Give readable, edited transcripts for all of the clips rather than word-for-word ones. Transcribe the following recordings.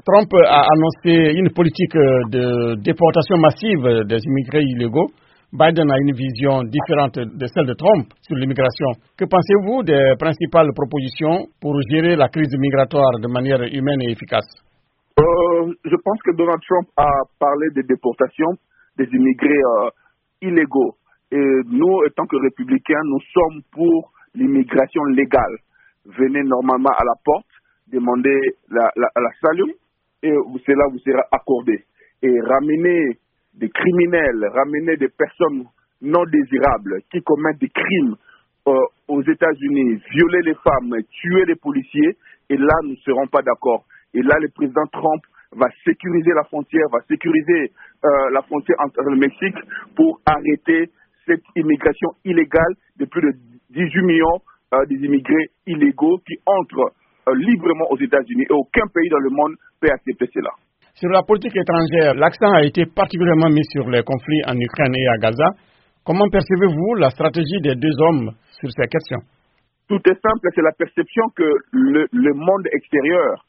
Trump a annoncé une politique de déportation massive des immigrés illégaux. Biden a une vision différente de celle de Trump sur l'immigration. Que pensez-vous des principales propositions pour gérer la crise migratoire de manière humaine et efficace? Je pense que Donald Trump a parlé de déportation des immigrés illégaux. Et nous, en tant que républicains, nous sommes pour l'immigration légale. Venez normalement à la porte, demandez la salut et cela vous sera accordé. Et ramener des criminels, ramener des personnes non désirables qui commettent des crimes aux États-Unis, violer les femmes, tuer les policiers, et là, nous ne serons pas d'accord. Et là, le président Trump va sécuriser la frontière, va sécuriser la frontière entre le Mexique pour arrêter cette immigration illégale de plus de 18 millions des immigrés illégaux qui entrent librement aux États-Unis. Et aucun pays dans le monde peut accepter cela. Sur la politique étrangère, l'accent a été particulièrement mis sur les conflits en Ukraine et à Gaza. Comment percevez-vous la stratégie des deux hommes sur ces questions? Tout est simple, c'est la perception que le monde extérieur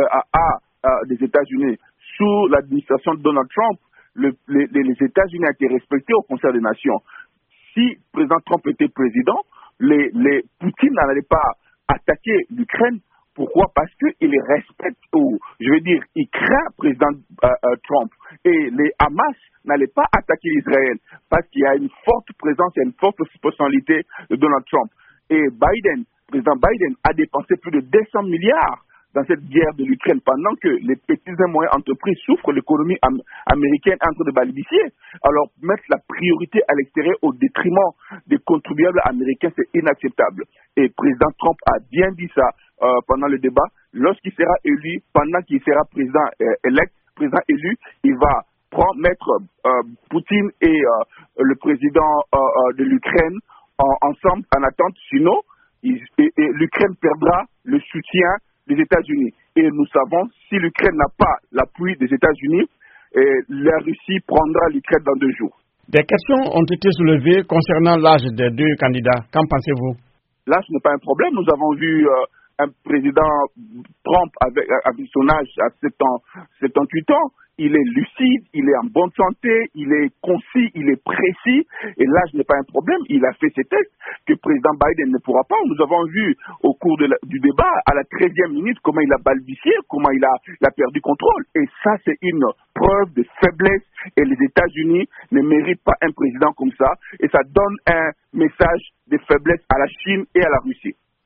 des États-Unis. Sous l'administration de Donald Trump, les États-Unis ont été respectés au Conseil des Nations. Si le président Trump était président, Poutine n'allait pas attaquer l'Ukraine. Pourquoi? Parce qu'il respecte, il craint le président Trump. Et les Hamas n'allaient pas attaquer Israël parce qu'il y a une forte présence, il y a une forte personnalité de Donald Trump. Et président Biden a dépensé plus de 200 milliards dans cette guerre de l'Ukraine, pendant que les petites et moyennes entreprises souffrent, l'économie américaine est en train de balbutier. Alors, mettre la priorité à l'extérieur au détriment des contribuables américains, c'est inacceptable. Et le président Trump a bien dit ça pendant le débat. Lorsqu'il sera élu, pendant qu'il sera président élu, il va mettre Poutine et le président de l'Ukraine ensemble en attente. Sinon, l'Ukraine perdra le soutien des États-Unis. Et nous savons, si l'Ukraine n'a pas l'appui des États-Unis, la Russie prendra l'Ukraine dans 2 jours. Des questions ont été soulevées concernant l'âge des deux candidats. Qu'en pensez-vous? L'âge n'est pas un problème. Nous avons vu un président Trump avec son âge à 78 ans. Il est lucide, il est en bonne santé, il est concis, il est précis. Et l'âge n'est pas un problème. Il a fait ses tests que le président Biden ne pourra pas. Nous avons vu au cours du débat, à la 13e minute, comment il a balbutié, comment il a perdu contrôle. Et ça, c'est une preuve de faiblesse. Et les États-Unis ne méritent pas un président comme ça. Et ça donne un message de faiblesse à la Chine et à la Russie.